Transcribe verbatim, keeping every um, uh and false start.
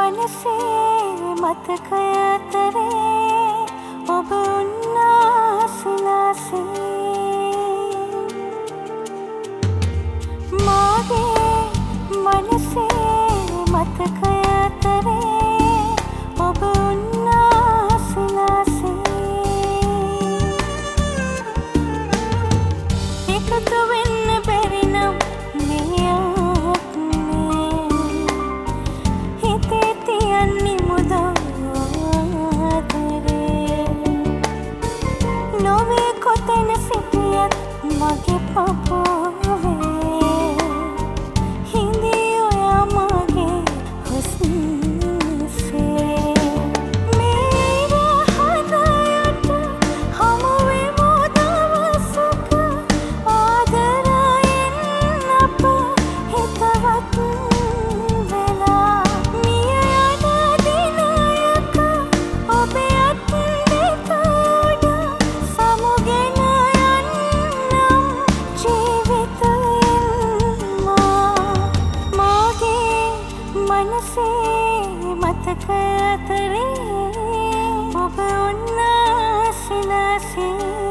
मनसे मतकය අතරේ ඔබ උන්නාසිනාසේ මාගේ मनसे मतकය අතරේ ඔබ උන්නාසිනාසේ එකතු වෙන්න බැරි නම් මේ ආත්මේ හිතේ තියන්නේ මුදවාදරේ නොවේ කොතැන සිටියත් මගේ පපුවේ හිඳී ඔයා මගේ හුස්නසේ මේ රහදයට හමු වෙමු දවසක ආදරයෙන් අප හිතවත් වෙලා මිය යන දිනයක ඔබේ අත් දෙක උඩ සමුගෙන යන්නම් ජීවිතයෙන් මාගේ मनसे मतकය අතරේ ඔබ උන්නාසිනාසේ